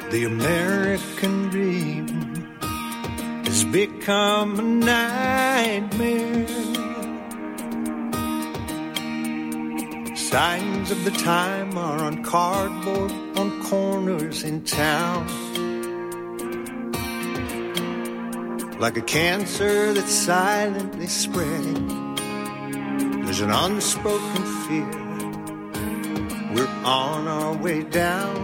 The American dream has become a nightmare. Signs of the time are on cardboard on corners in town. Like a cancer that's silently spreading, there's an unspoken fear. We're on our way down.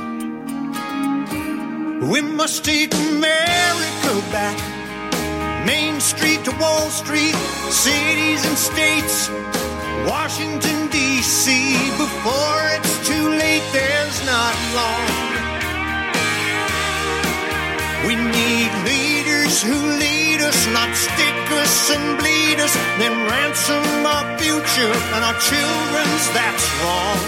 We must take America back. Main Street to Wall Street, cities and states, Washington, D.C. Before it's too late, there's not long. We need leaders who lead us, not stick us and bleed us, then ransom our future and our children's, that's wrong.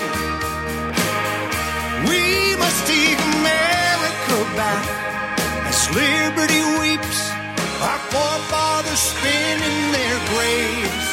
We must take America back as liberty weeps, our forefathers spin in their graves.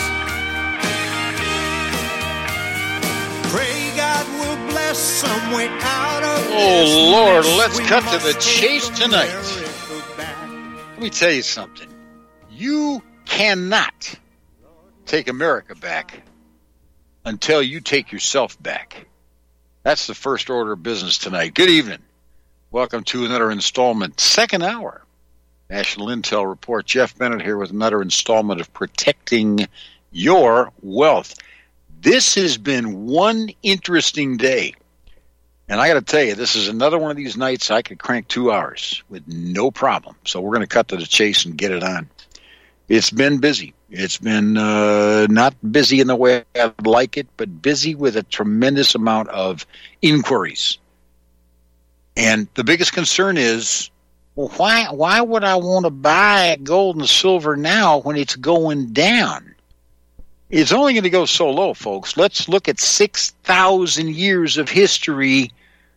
Pray God will bless some way out of this. Oh, Lord, let's cut to the chase tonight. Let me tell you something. You cannot take America back until you take yourself back. That's the first order of business tonight. Good evening. Welcome to another installment, second hour, National Intel Report. Jeff Bennett here with another installment of Protecting Your Wealth. This has been one interesting day. And I got to tell you, this is another one of these nights I could crank 2 hours with no problem. So we're going to cut to the chase and get it on. It's been busy. It's been not busy in the way I'd like it, but busy with a tremendous amount of inquiries. And the biggest concern is, well, why would I want to buy gold and silver now when it's going down? It's only going to go so low, folks. Let's look at 6,000 years of history.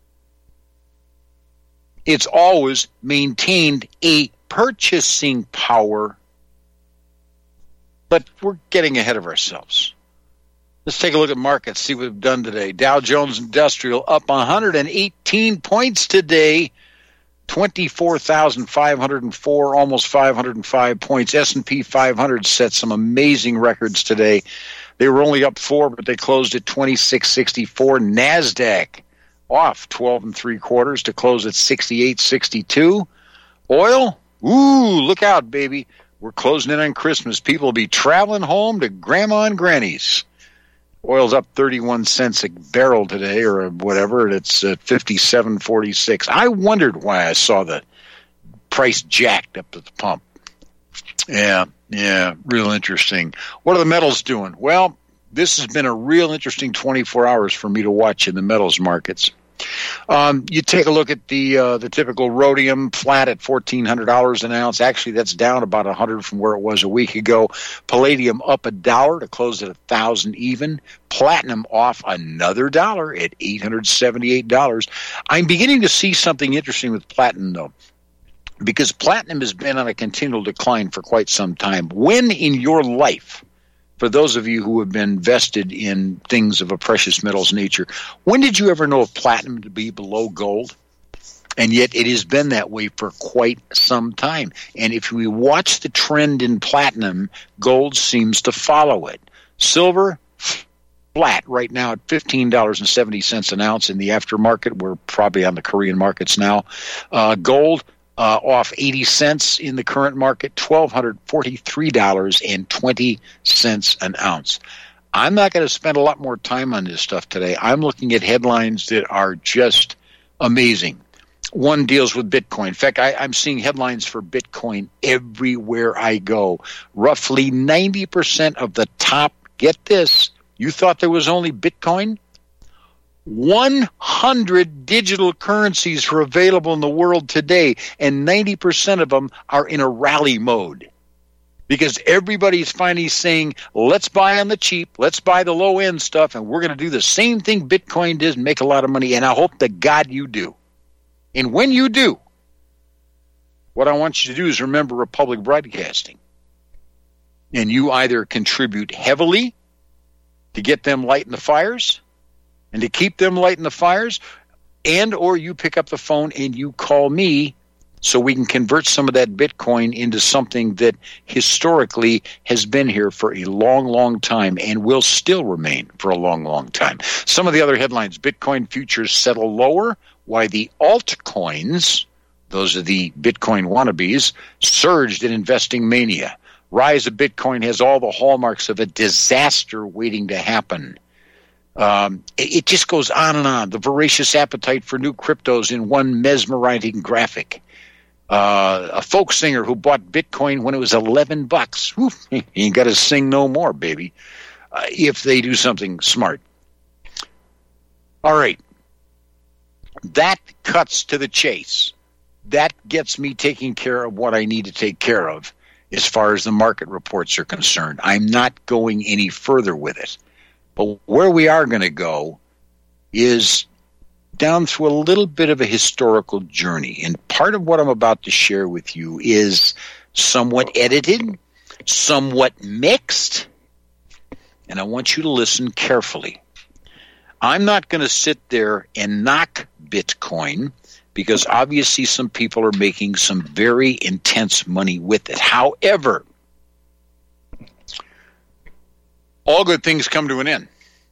It's always maintained a purchasing power, but we're getting ahead of ourselves. Let's take a look at markets, see what we've done today. Dow Jones Industrial up 118 points today, 24,504, almost 505 points. S&P 500 set some amazing records today. They were only up 4, but they closed at 2664. NASDAQ off 12 3/4 to close at 68.62. Oil, ooh, look out, baby. We're closing in on Christmas. People will be traveling home to Grandma and Granny's. Oil's up 31 cents a barrel today, or whatever, and it's at 57.46. I wondered why I saw the price jacked up at the pump. Yeah, real interesting. What are the metals doing? Well, this has been a real interesting 24 hours for me to watch in the metals markets. You take a look at the typical rhodium flat at $1,400 an ounce. Actually, that's down about $100 from where it was a week ago. Palladium up $1 to close at $1,000 even. Platinum off another $1 at $878. I'm beginning to see something interesting with platinum, though, because platinum has been on a continual decline for quite some time. When in your life, for those of you who have been vested in things of a precious metals nature, when did you ever know of platinum to be below gold? And yet it has been that way for quite some time. And if we watch the trend in platinum, gold seems to follow it. Silver, flat right now at $15.70 an ounce in the aftermarket. We're probably on the Korean markets now. Gold, off 80 cents in the current market, $1,243.20 an ounce. I'm not going to spend a lot more time on this stuff today. I'm looking at headlines that are just amazing. One deals with Bitcoin. In fact, I'm seeing headlines for Bitcoin everywhere I go. Roughly 90% of the top, get this, you thought there was only Bitcoin? 100 digital currencies are available in the world today, and 90% of them are in a rally mode. Because everybody's finally saying, let's buy on the cheap, let's buy the low-end stuff, and we're going to do the same thing Bitcoin did and make a lot of money, and I hope to God you do. And when you do, what I want you to do is remember Republic Broadcasting. And you either contribute heavily to get them lighting the fires, and to keep them lighting the fires, and or you pick up the phone and you call me so we can convert some of that Bitcoin into something that historically has been here for a long, long time and will still remain for a long, long time. Some of the other headlines: Bitcoin futures settle lower, why the altcoins, those are the Bitcoin wannabes, surged in investing mania. Rise of Bitcoin has all the hallmarks of a disaster waiting to happen. It just goes on and on. The voracious appetite for new cryptos in one mesmerizing graphic. A folk singer who bought Bitcoin when it was $11. Whew, you ain't got to sing no more, baby, if they do something smart. All right. That cuts to the chase. That gets me taking care of what I need to take care of as far as the market reports are concerned. I'm not going any further with it. But where we are going to go is down through a little bit of a historical journey. And part of what I'm about to share with you is somewhat edited, somewhat mixed, and I want you to listen carefully. I'm not going to sit there and knock Bitcoin because obviously some people are making some very intense money with it. However, all good things come to an end.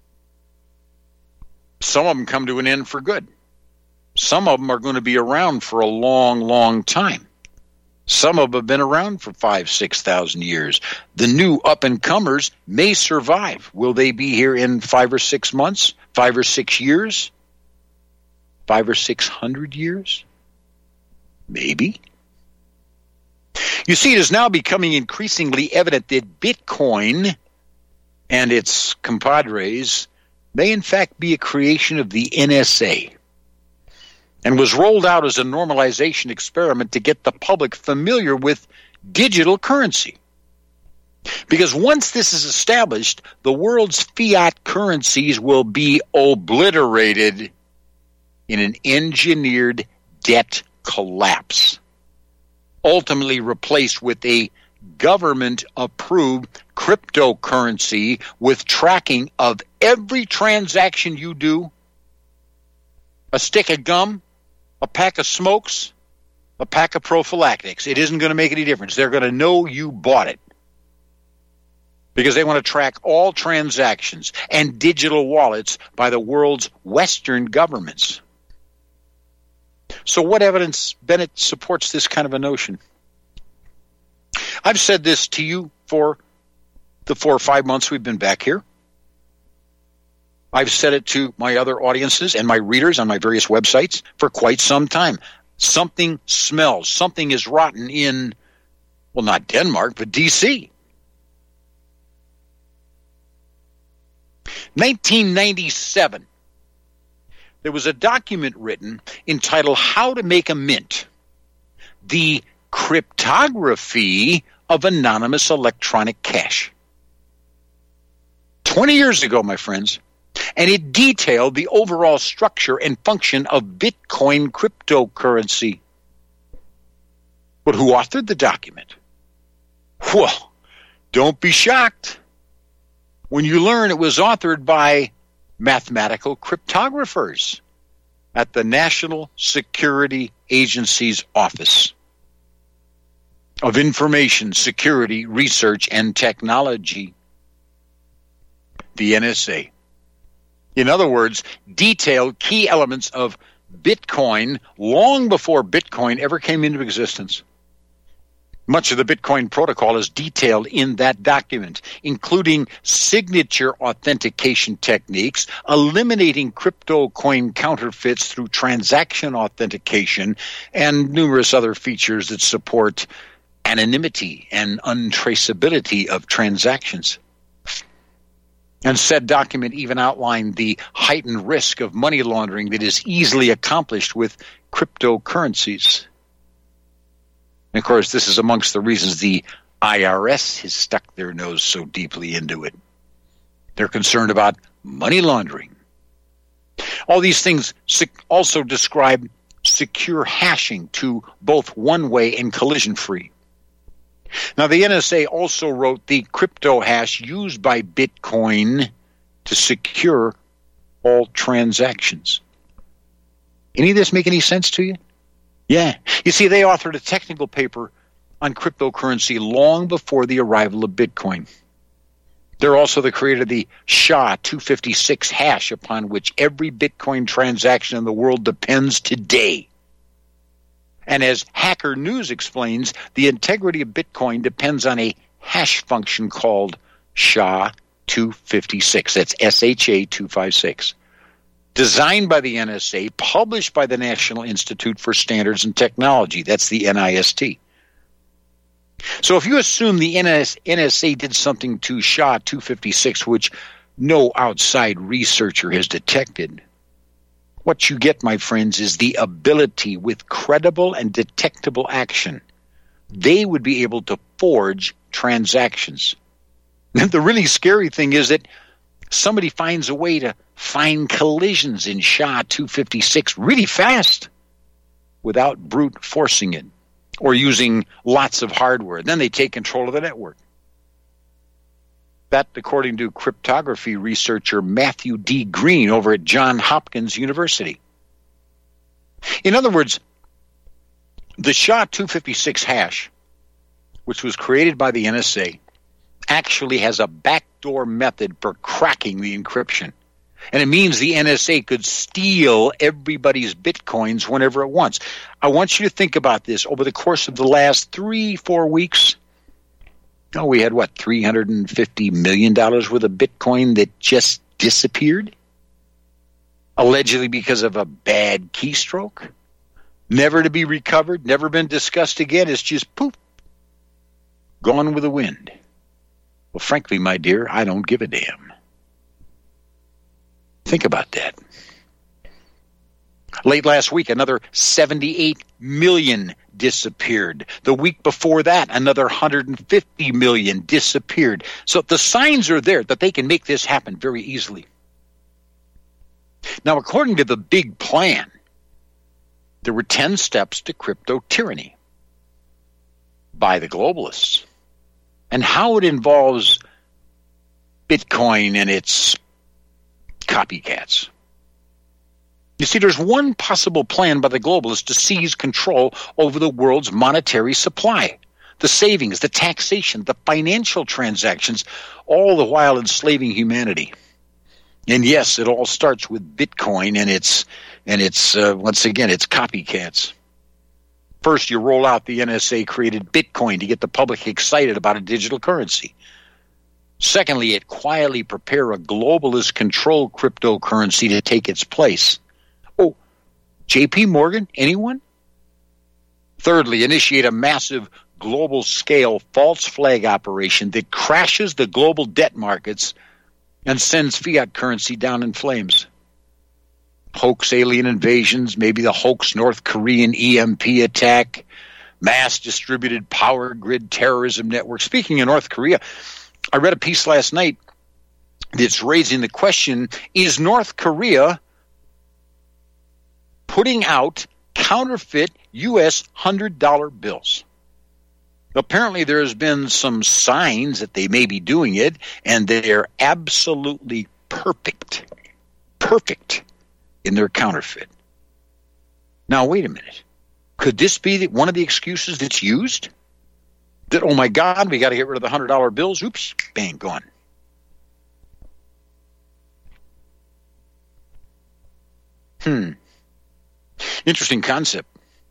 Some of them come to an end for good. Some of them are going to be around for a long, long time. Some of them have been around for 5,000, 6,000 years. The new up-and-comers may survive. Will they be here in 5 or 6 months, 5 or 6 years, 500 or 600 years? Maybe. You see, it is now becoming increasingly evident that Bitcoin and its compadres may in fact be a creation of the NSA and was rolled out as a normalization experiment to get the public familiar with digital currency. Because once this is established, the world's fiat currencies will be obliterated in an engineered debt collapse, ultimately replaced with a government-approved cryptocurrency with tracking of every transaction you do, a stick of gum, a pack of smokes, a pack of prophylactics. It isn't going to make any difference. They're going to know you bought it because they want to track all transactions and digital wallets by the world's Western governments. So what evidence, Bennett, supports this kind of a notion? I've said this to you for the 4 or 5 months we've been back here. I've said it to my other audiences and my readers on my various websites for quite some time. Something smells. Something is rotten in, well, not Denmark, but D.C. 1997, there was a document written entitled How to Make a Mint, the Cryptography of Anonymous Electronic Cash. 20 years ago, my friends, and it detailed the overall structure and function of Bitcoin cryptocurrency. But who authored the document? Well, don't be shocked when you learn it was authored by mathematical cryptographers at the National Security Agency's Office of Information Security Research and Technology, the NSA. In other words, detailed key elements of Bitcoin long before Bitcoin ever came into existence. Much of the Bitcoin protocol is detailed in that document, including signature authentication techniques, eliminating crypto coin counterfeits through transaction authentication, and numerous other features that support anonymity and untraceability of transactions. And said document even outlined the heightened risk of money laundering that is easily accomplished with cryptocurrencies. And of course, this is amongst the reasons the IRS has stuck their nose so deeply into it. They're concerned about money laundering. All these things also describe secure hashing to both one-way and collision-free. Now, the NSA also wrote the crypto hash used by Bitcoin to secure all transactions. Any of this make any sense to you? Yeah. You see, they authored a technical paper on cryptocurrency long before the arrival of Bitcoin. They're also the creator of the SHA-256 hash upon which every Bitcoin transaction in the world depends today. And as Hacker News explains, the integrity of Bitcoin depends on a hash function called SHA-256. That's SHA-256. Designed by the NSA, published by the National Institute for Standards and Technology. That's the NIST. So if you assume the NSA did something to SHA-256 which no outside researcher has detected, what you get, my friends, is the ability with credible and detectable action. They would be able to forge transactions. And the really scary thing is that somebody finds a way to find collisions in SHA-256 really fast without brute forcing it or using lots of hardware. Then they take control of the network. That, according to cryptography researcher Matthew D. Green over at Johns Hopkins University. In other words, the SHA-256 hash, which was created by the NSA, actually has a backdoor method for cracking the encryption. And it means the NSA could steal everybody's Bitcoins whenever it wants. I want you to think about this. Over the course of the last 3-4 weeks, we had, $350 million worth of Bitcoin that just disappeared? Allegedly because of a bad keystroke? Never to be recovered, never been discussed again. It's just poof, gone with the wind. Well, frankly, my dear, I don't give a damn. Think about that. Late last week, another 78 million disappeared. The week before that, another 150 million disappeared. So the signs are there that they can make this happen very easily. Now, according to the big plan, there were 10 steps to crypto tyranny by the globalists. And how it involves Bitcoin and its copycats. You see, there's one possible plan by the globalists to seize control over the world's monetary supply, the savings, the taxation, the financial transactions, all the while enslaving humanity. And yes, it all starts with Bitcoin and its once again, its copycats. First, you roll out the NSA-created Bitcoin to get the public excited about a digital currency. Secondly, it quietly prepare a globalist-controlled cryptocurrency to take its place. Oh, J.P. Morgan? Anyone? Thirdly, initiate a massive global-scale false flag operation that crashes the global debt markets and sends fiat currency down in flames. Hoax alien invasions, maybe the hoax North Korean EMP attack, mass distributed power grid terrorism network. Speaking of North Korea, I read a piece last night that's raising the question, is North Korea putting out counterfeit U.S. $100 bills? Apparently there has been some signs that they may be doing it, and they're absolutely perfect in their counterfeit. Now, wait a minute. Could this be one of the excuses that's used? That, oh my God, we got to get rid of the $100 bills. Oops, bang, gone. Interesting concept.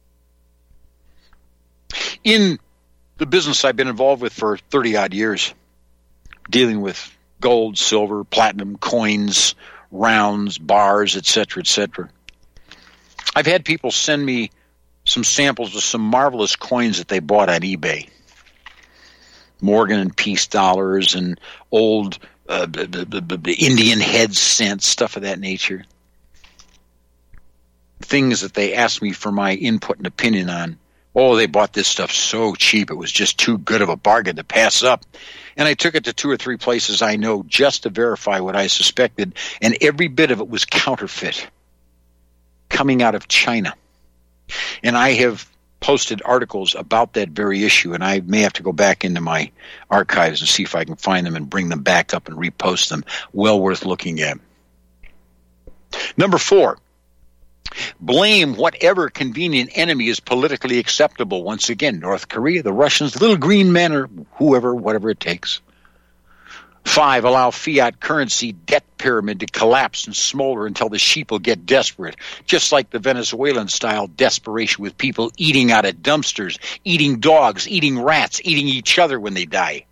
In the business I've been involved with for 30-odd years, dealing with gold, silver, platinum, coins, rounds, bars, etc., etc., I've had people send me some samples of some marvelous coins that they bought on eBay. Morgan and Peace dollars and old Indian head cents, stuff of that nature. Things that they asked me for my input and opinion on. Oh, they bought this stuff so cheap, it was just too good of a bargain to pass up. And I took it to 2 or 3 places I know just to verify what I suspected, and every bit of it was counterfeit, coming out of China. And I have posted articles about that very issue, and I may have to go back into my archives and see if I can find them and bring them back up and repost them. Well worth looking at. Number 4, Blame whatever convenient enemy is politically acceptable. Once again, North Korea, the Russians, the little green men, or whoever, whatever it takes. 5, allow fiat currency debt pyramid to collapse and smolder until the sheep will get desperate, just like the Venezuelan-style desperation with people eating out of dumpsters, eating dogs, eating rats, eating each other when they die.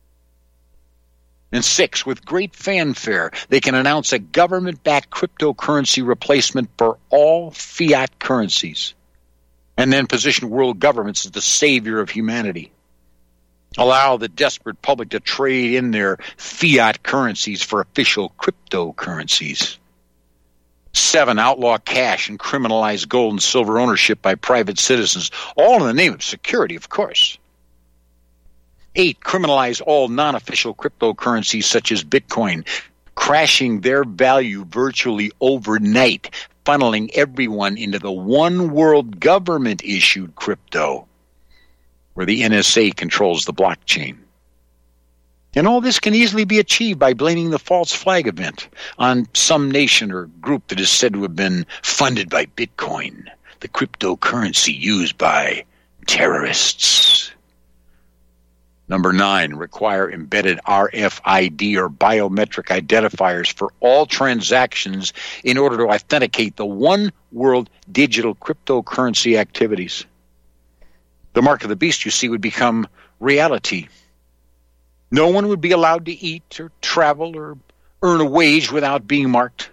And 6, with great fanfare, they can announce a government-backed cryptocurrency replacement for all fiat currencies, and then position world governments as the savior of humanity. Allow the desperate public to trade in their fiat currencies for official cryptocurrencies. 7, outlaw cash and criminalize gold and silver ownership by private citizens, all in the name of security, of course. 8, criminalize all non-official cryptocurrencies such as Bitcoin, crashing their value virtually overnight, funneling everyone into the one world government-issued crypto, where the NSA controls the blockchain. And all this can easily be achieved by blaming the false flag event on some nation or group that is said to have been funded by Bitcoin, the cryptocurrency used by terrorists. Number 9, require embedded RFID or biometric identifiers for all transactions in order to authenticate the one world digital cryptocurrency activities. The mark of the beast, you see, would become reality. No one would be allowed to eat or travel or earn a wage without being marked.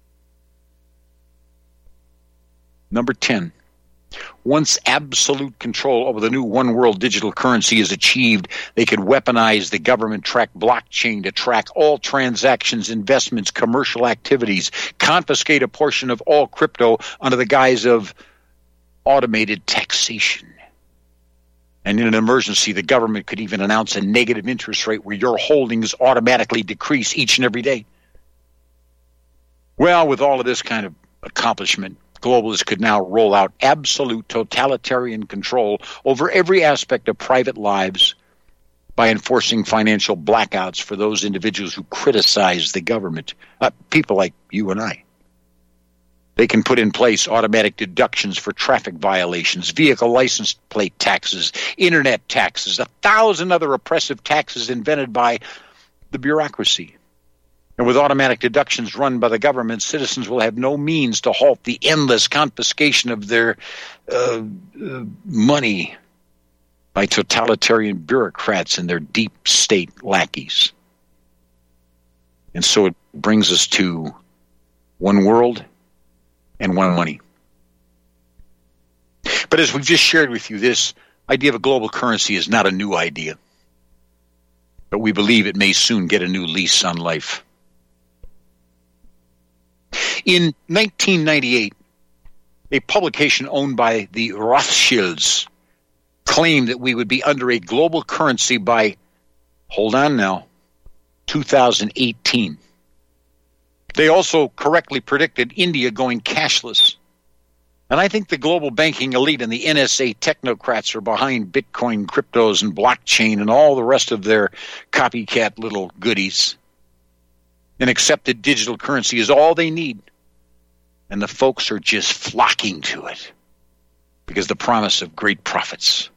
Number 10, once absolute control over the new one world digital currency is achieved, they could weaponize the government-tracked blockchain to track all transactions, investments, commercial activities, confiscate a portion of all crypto under the guise of automated taxation. And in an emergency, the government could even announce a negative interest rate where your holdings automatically decrease each and every day. Well, with all of this kind of accomplishment, globalists could now roll out absolute totalitarian control over every aspect of private lives by enforcing financial blackouts for those individuals who criticize the government, people like you and I. They can put in place automatic deductions for traffic violations, vehicle license plate taxes, internet taxes, 1,000 other oppressive taxes invented by the bureaucracy. And with automatic deductions run by the government, citizens will have no means to halt the endless confiscation of their money by totalitarian bureaucrats and their deep state lackeys. And so it brings us to one world and one money. But as we've just shared with you, this idea of a global currency is not a new idea. But we believe it may soon get a new lease on life. In 1998, a publication owned by the Rothschilds claimed that we would be under a global currency by, hold on now, 2018. They also correctly predicted India going cashless. And I think the global banking elite and the NSA technocrats are behind Bitcoin, cryptos, and blockchain and all the rest of their copycat little goodies. An accepted digital currency is all they need. And the folks are just flocking to it because the promise of great profits.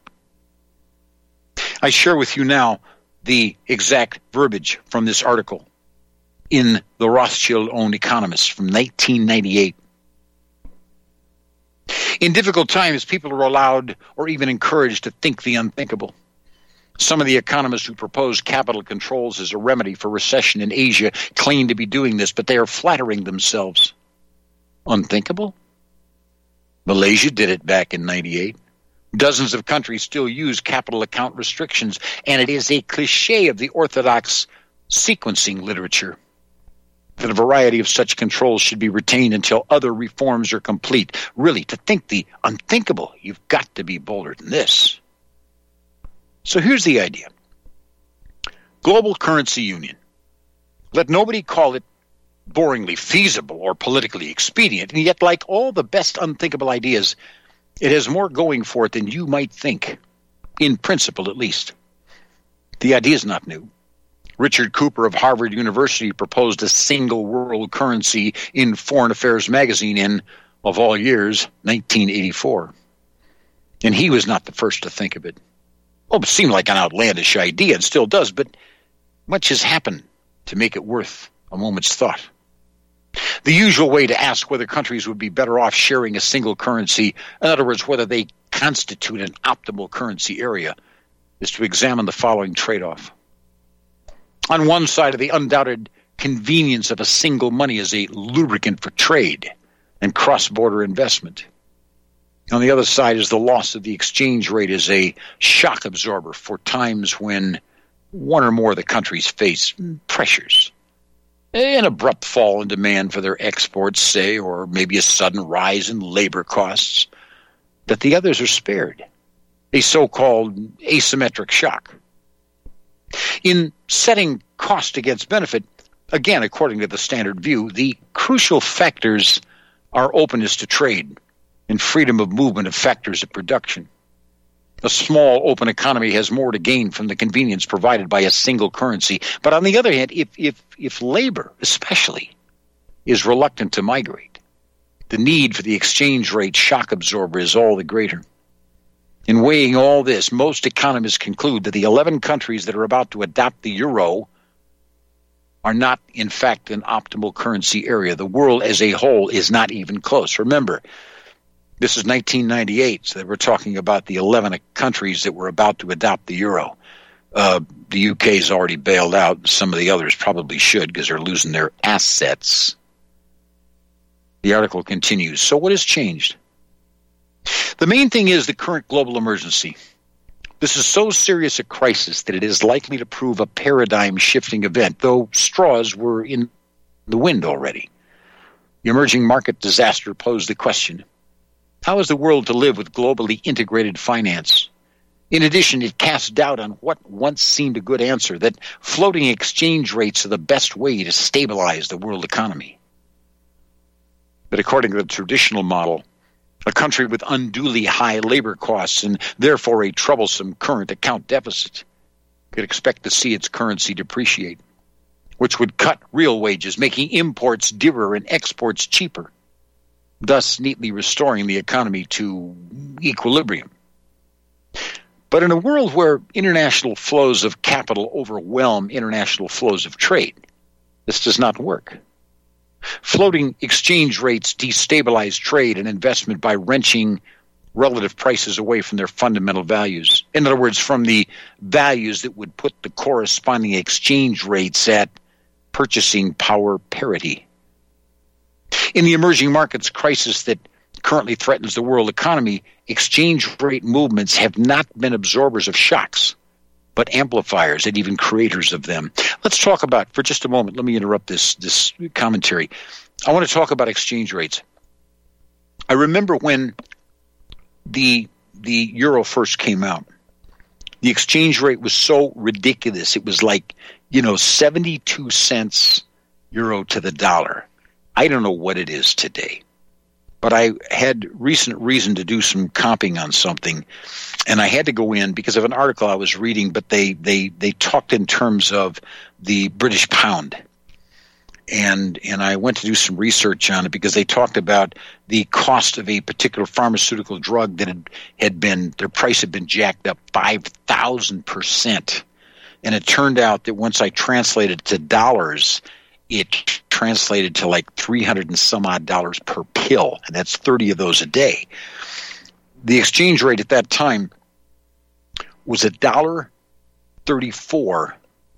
I share with you now the exact verbiage from this article in the Rothschild-owned Economist from 1998. In difficult times, people are allowed or even encouraged to think the unthinkable. Some of the economists who propose capital controls as a remedy for recession in Asia claim to be doing this, but they are flattering themselves. Unthinkable? Malaysia did it back in 98. Dozens of countries still use capital account restrictions, and it is a cliche of the orthodox sequencing literature that a variety of such controls should be retained until other reforms are complete. Really, to think the unthinkable, you've got to be bolder than this. So here's the idea. Global currency union. Let nobody call it boringly feasible or politically expedient, and yet, like all the best unthinkable ideas, it has more going for it than you might think, in principle at least. The idea is not new. Richard Cooper of Harvard University proposed a single world currency in Foreign Affairs magazine in of all years, 1984. And he was not the first to think of it. Well, it seemed like an outlandish idea, and still does, but much has happened to make it worth a moment's thought. The usual way to ask whether countries would be better off sharing a single currency, in other words, whether they constitute an optimal currency area, is to examine the following trade-off. On one side of the undoubted convenience of a single money as a lubricant for trade and cross-border investment. On the other side is the loss of the exchange rate as a shock absorber for times when one or more of the countries face pressures. An abrupt fall in demand for their exports, say, or maybe a sudden rise in labor costs, that the others are spared. A so-called asymmetric shock. In setting cost against benefit, again, according to the standard view, the crucial factors are openness to trade and freedom of movement of factors of production. A small, open economy has more to gain from the convenience provided by a single currency. But on the other hand, if labor, especially, is reluctant to migrate, the need for the exchange rate shock absorber is all the greater. In weighing all this, most economists conclude that the 11 countries that are about to adopt the euro are not, in fact, an optimal currency area. The world as a whole is not even close. Remember, this is 1998, so we're talking about the 11 countries that were about to adopt the euro. The UK's already bailed out. Some of the others probably should because they're losing their assets. The article continues. So what has changed? The main thing is the current global emergency. This is so serious a crisis that it is likely to prove a paradigm-shifting event, though straws were in the wind already. The emerging market disaster posed the question, how is the world to live with globally integrated finance? In addition, it cast doubt on what once seemed a good answer, that floating exchange rates are the best way to stabilize the world economy. But according to the traditional model, a country with unduly high labor costs and therefore a troublesome current account deficit could expect to see its currency depreciate, which would cut real wages, making imports dearer and exports cheaper, thus neatly restoring the economy to equilibrium. But in a world where international flows of capital overwhelm international flows of trade, this does not work. Floating exchange rates destabilize trade and investment by wrenching relative prices away from their fundamental values. In other words, from the values that would put the corresponding exchange rates at purchasing power parity. In the emerging markets crisis that currently threatens the world economy, exchange rate movements have not been absorbers of shocks, but amplifiers and even creators of them. Let's talk about, for just a moment, let me interrupt this commentary. I want to talk about exchange rates. I remember when the euro first came out, the exchange rate was so ridiculous. It was like, 72 cents euro to the dollar. I don't know what it is today, but I had recent reason to do some comping on something, and I had to go in because of an article I was reading, but they talked in terms of the British pound. And I went to do some research on it because they talked about the cost of a particular pharmaceutical drug that their price had been jacked up 5,000%. And it turned out that once I translated it to dollars, it translated to like $300 and some odd per pill, and that's 30 of those a day. The exchange rate at that time was $1.34.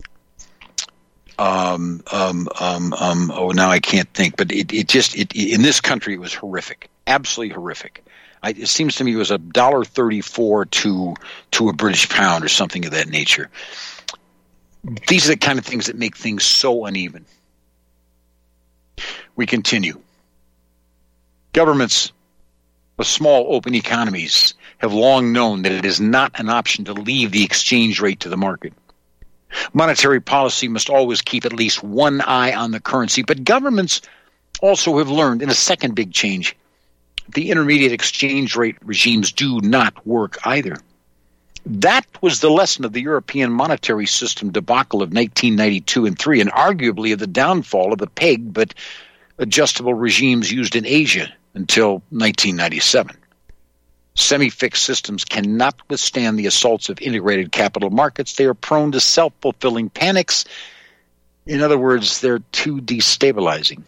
Now I can't think, but it in this country it was horrific, absolutely horrific. It seems to me it was $1.34 to a British pound or something of that nature. These are the kind of things that make things so uneven. We continue. Governments of small open economies have long known that it is not an option to leave the exchange rate to the market. Monetary policy must always keep at least one eye on the currency, but governments also have learned, in a second big change, the intermediate exchange rate regimes do not work either. That was the lesson of the European monetary system debacle of 1992 and 3, and arguably of the downfall of the peg but adjustable regimes used in Asia until 1997. Semi-fixed systems cannot withstand the assaults of integrated capital markets. They are prone to self-fulfilling panics. In other words, they're too destabilizing.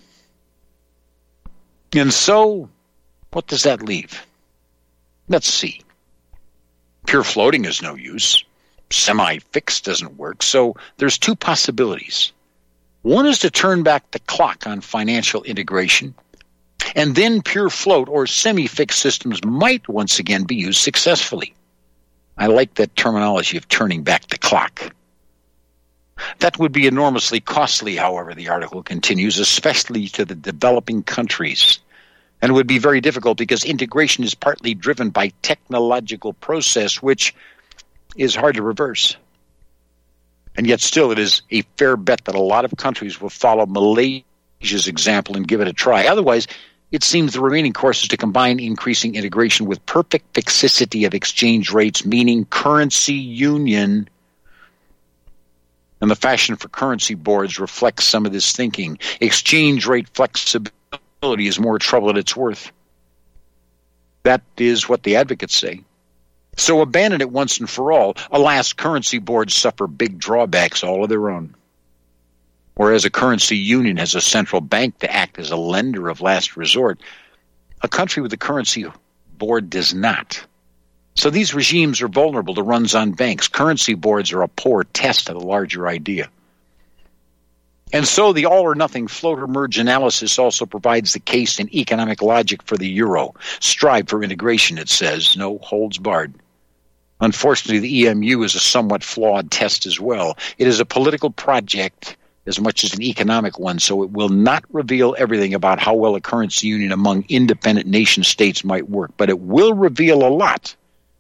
And so, what does that leave? Let's see. Pure floating is no use. Semi-fixed doesn't work. So there's two possibilities. One is to turn back the clock on financial integration, and then pure float or semi-fixed systems might once again be used successfully. I like that terminology of turning back the clock. That would be enormously costly, however, the article continues, especially to the developing countries. And it would be very difficult because integration is partly driven by technological process, which is hard to reverse. And yet still it is a fair bet that a lot of countries will follow Malaysia's example and give it a try. Otherwise, it seems the remaining course is to combine increasing integration with perfect fixicity of exchange rates, meaning currency union. And the fashion for currency boards reflects some of this thinking. Exchange rate flexibility is more trouble than it's worth. That is what the advocates say. So abandon it once and for all. Alas, currency boards suffer big drawbacks all of their own. Whereas a currency union has a central bank to act as a lender of last resort, a country with a currency board does not. So these regimes are vulnerable to runs on banks. Currency boards are a poor test of the larger idea. And so the all-or-nothing float-or-merge analysis also provides the case in economic logic for the euro. Strive for integration, it says, no holds barred. Unfortunately, the EMU is a somewhat flawed test as well. It is a political project as much as an economic one, so it will not reveal everything about how well a currency union among independent nation-states might work, but it will reveal a lot.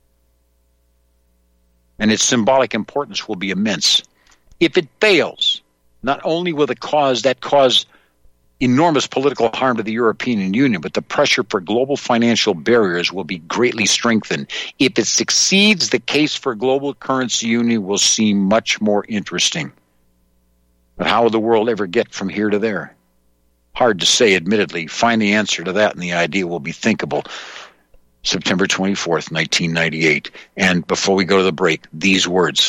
And its symbolic importance will be immense. If it fails, not only will that cause enormous political harm to the European Union, but the pressure for global financial barriers will be greatly strengthened. If it succeeds, the case for global currency union will seem much more interesting. But how will the world ever get from here to there? Hard to say, admittedly. Find the answer to that, and the idea will be thinkable. September 24th, 1998. And before we go to the break, these words.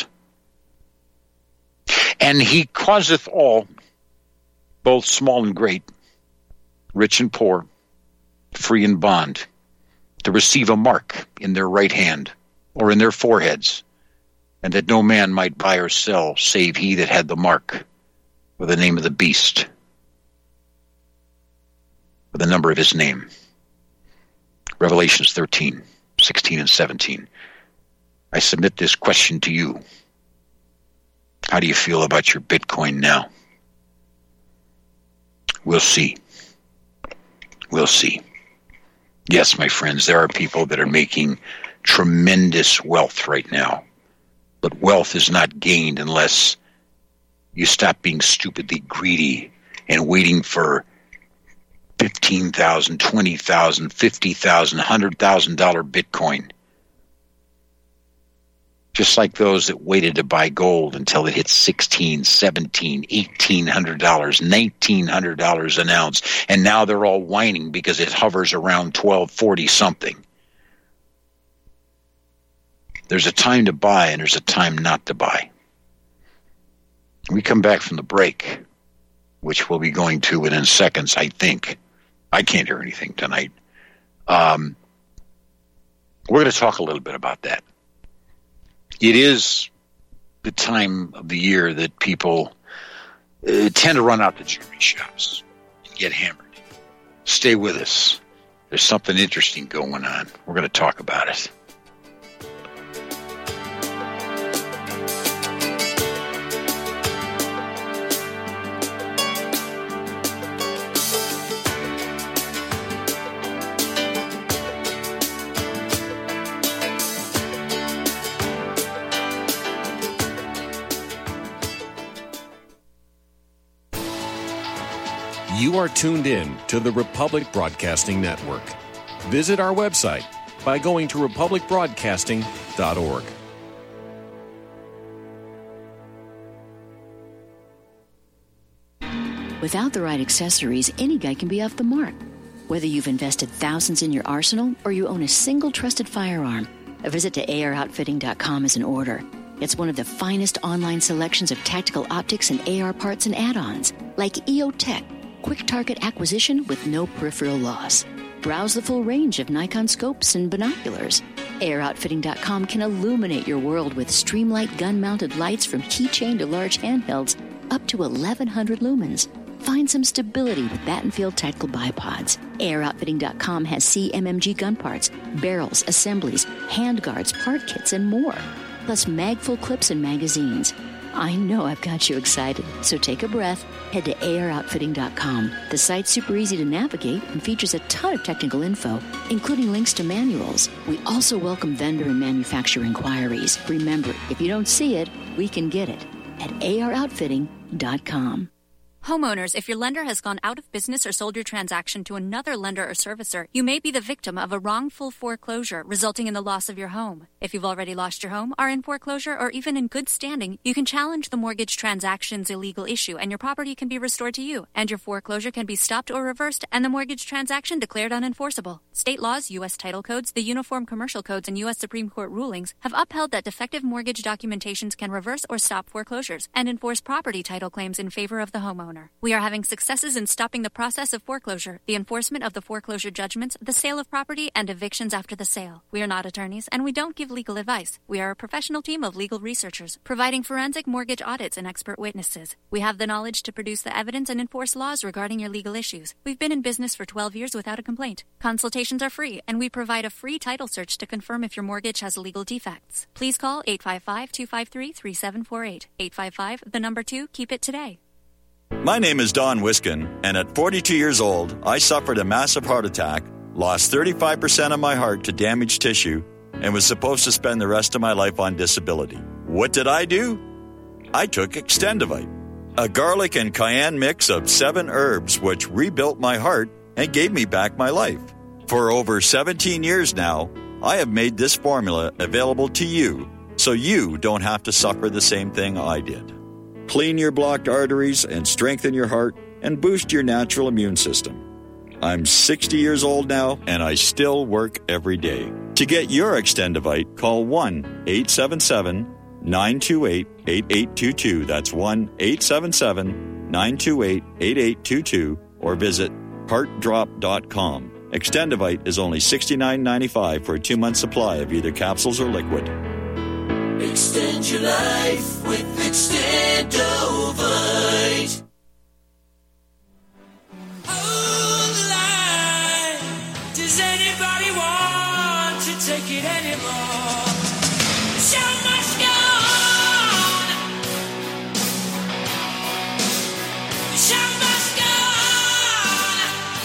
And he causeth all, both small and great, rich and poor, free and bond, to receive a mark in their right hand or in their foreheads, and that no man might buy or sell save he that had the mark, or the name of the beast, or the number of his name. Revelations 13, 16, and 17. I submit this question to you. How do you feel about your Bitcoin now? We'll see. We'll see. Yes, my friends, there are people that are making tremendous wealth right now. But wealth is not gained unless you stop being stupidly greedy and waiting for $15,000, $20,000, $50,000, $100,000 Bitcoin. Just like those that waited to buy gold until it hit $1,600, $1,700, $1,800, $1,900 an ounce, and now they're all whining because it hovers around $1,240 something. There's a time to buy and there's a time not to buy. We come back from the break, which we'll be going to within seconds, I think. I can't hear anything tonight. We're going to talk a little bit about that. It is the time of the year that people tend to run out to jewelry shops and get hammered. Stay with us. There's something interesting going on. We're going to talk about it. You are tuned in to the Republic Broadcasting Network. Visit our website by going to republicbroadcasting.org. Without the right accessories, any guy can be off the mark. Whether you've invested thousands in your arsenal or you own a single trusted firearm, a visit to AROutfitting.com is in order. It's one of the finest online selections of tactical optics and AR parts and add-ons, like EOTech, quick target acquisition with no peripheral loss. Browse the full range of Nikon scopes and binoculars. AROutfitting.com can illuminate your world with Streamlight gun-mounted lights from keychain to large handhelds up to 1,100 lumens. Find some stability with Battenfield Tactical Bipods. AirOutfitting.com has CMMG gun parts, barrels, assemblies, handguards, part kits, and more. Plus mag-full clips and magazines. I know I've got you excited, so take a breath. Head to AirOutfitting.com. The site's super easy to navigate and features a ton of technical info, including links to manuals. We also welcome vendor and manufacturer inquiries. Remember, if you don't see it, we can get it at AirOutfitting.com. Homeowners, if your lender has gone out of business or sold your transaction to another lender or servicer, you may be the victim of a wrongful foreclosure resulting in the loss of your home. If you've already lost your home, are in foreclosure, or even in good standing, you can challenge the mortgage transaction's illegal issue and your property can be restored to you, and your foreclosure can be stopped or reversed and the mortgage transaction declared unenforceable. State laws, U.S. title codes, the Uniform Commercial Codes, and U.S. Supreme Court rulings have upheld that defective mortgage documentations can reverse or stop foreclosures and enforce property title claims in favor of the homeowner. We are having successes in stopping the process of foreclosure, the enforcement of the foreclosure judgments, the sale of property, and evictions after the sale. We are not attorneys, and we don't give legal advice. We are a professional team of legal researchers, providing forensic mortgage audits and expert witnesses. We have the knowledge to produce the evidence and enforce laws regarding your legal issues. We've been in business for 12 years without a complaint. Consultations are free, and we provide a free title search to confirm if your mortgage has legal defects. Please call 855-253-3748. 855, keep it today. My name is Don Wiskin, and at 42 years old, I suffered a massive heart attack, lost 35% of my heart to damaged tissue, and was supposed to spend the rest of my life on disability. What did I do? I took Extendivite, a garlic and cayenne mix of 7 herbs which rebuilt my heart and gave me back my life. For over 17 years now, I have made this formula available to you, so you don't have to suffer the same thing I did. Clean your blocked arteries and strengthen your heart and boost your natural immune system. I'm 60 years old now, and I still work every day. To get your Extendivite, call 1-877-928-8822. That's 1-877-928-8822, or visit heartdrop.com. Extendivite is only $69.95 for a 2-month supply of either capsules or liquid. Extend your life with Extendovite. Hold the line. Does anybody want to take it anymore? Show must go on. The show must go on.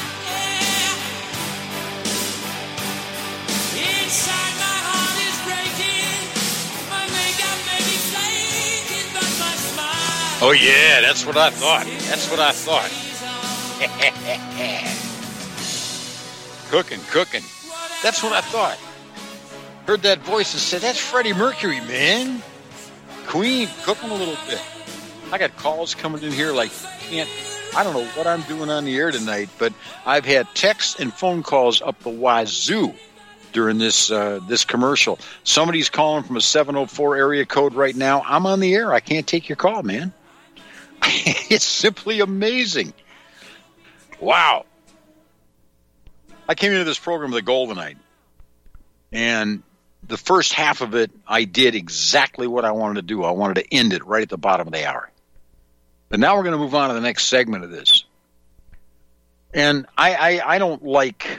Yeah. Inside my heart is breaking. My makeup may be flaking, but my smile. Oh, yeah, that's what I thought. That's what I thought. Cooking. That's what I thought. Heard that voice and said, that's Freddie Mercury, man. Queen, cooking a little bit. I got calls coming in here like, I don't know what I'm doing on the air tonight, but I've had texts and phone calls up the wazoo during this commercial. Somebody's calling from a 704 area code right now. I'm on the air. I can't take your call, man. It's simply amazing. Wow. I came into this program with a goal tonight, and the first half of it, I did exactly what I wanted to do. I wanted to end it right at the bottom of the hour. But now we're going to move on to the next segment of this. And I don't like...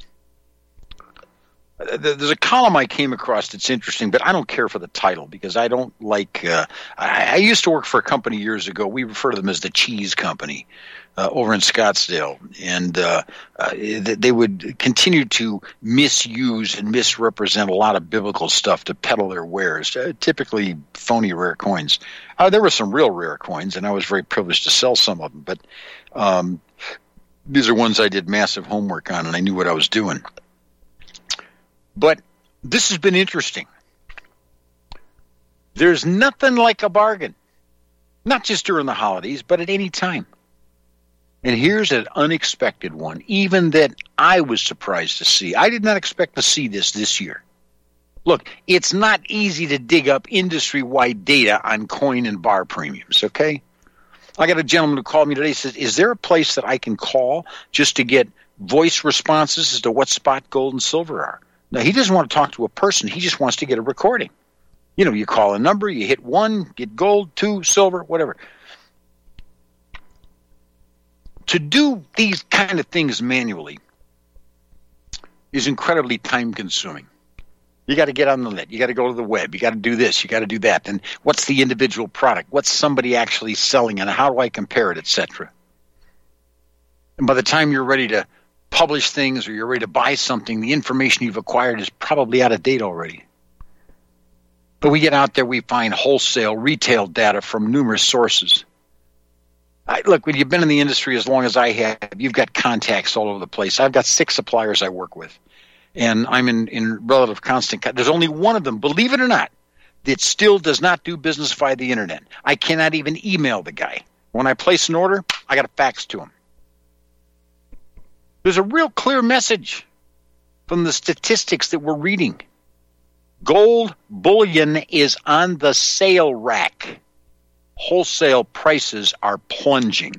There's a column I came across that's interesting, but I don't care for the title because I don't like... I used to work for a company years ago. We refer to them as the Cheese Company over in Scottsdale. And they would continue to misuse and misrepresent a lot of biblical stuff to peddle their wares, typically phony rare coins. There were some real rare coins, and I was very privileged to sell some of them. But these are ones I did massive homework on, and I knew what I was doing. But this has been interesting. There's nothing like a bargain, not just during the holidays, but at any time. And here's an unexpected one, even that I was surprised to see. I did not expect to see this year. Look, it's not easy to dig up industry-wide data on coin and bar premiums, okay? I got a gentleman who called me today and says, is there a place that I can call just to get voice responses as to what spot gold and silver are? Now, he doesn't want to talk to a person. He just wants to get a recording. You know, you call a number, you hit 1, get gold, 2, silver, whatever. To do these kind of things manually is incredibly time-consuming. You got to get on the net. You got to go to the web. You got to do this. You got to do that. And what's the individual product? What's somebody actually selling? And how do I compare it, etc.? And by the time you're ready to publish things or you're ready to buy something, the information you've acquired is probably out of date already. But we get out there, we find wholesale, retail data from numerous sources. Look, when you've been in the industry as long as I have, you've got contacts all over the place. I've got 6 suppliers I work with, and I'm in relative constant contact. There's only one of them, believe it or not, that still does not do business via the internet. I cannot even email the guy. When I place an order, I got to fax to him. There's a real clear message from the statistics that we're reading. Gold bullion is on the sale rack. Wholesale prices are plunging.